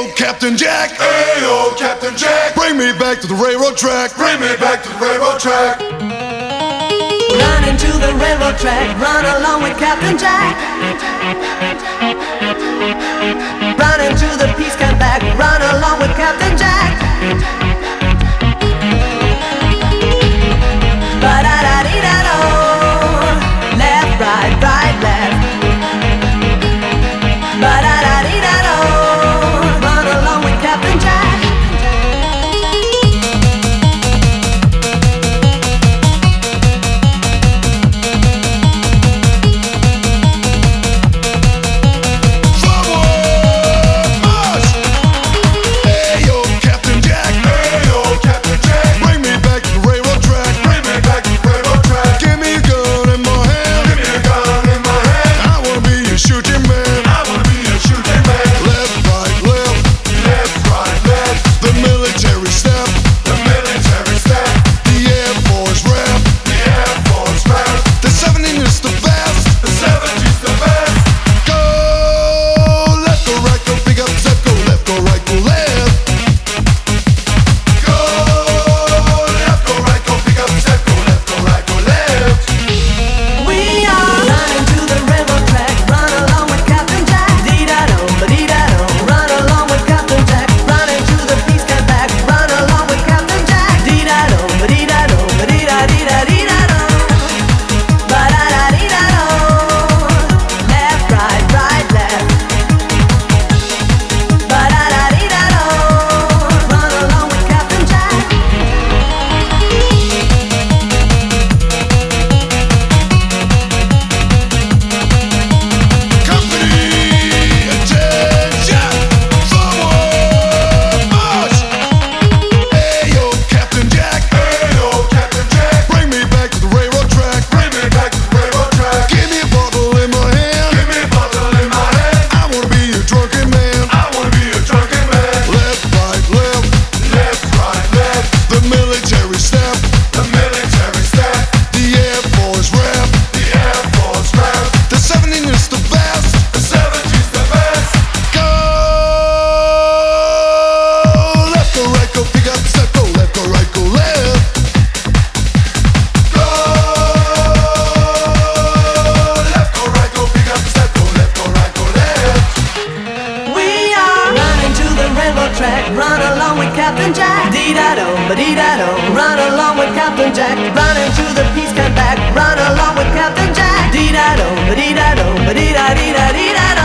Captain Jack. Ayo, Captain Jack. Bring me back to the railroad track. Bring me back to the railroad track. Run into the railroad track. Run along with Captain Jack. Run into the peace camp back. Run along with Captain Jack. Ba-da-da-dee-da-do. Left, right, right, left. Ba-da-da-dee-da-do. Run along with Captain Jack. Run along with Captain Jack. Dee-da-do, ba-dee-da-do. Run along with Captain Jack. Run into the peace camp back. Run along with Captain Jack. Dee-da-do, ba-dee-da-do, ba-dee-da-dee-da-dee-da-do.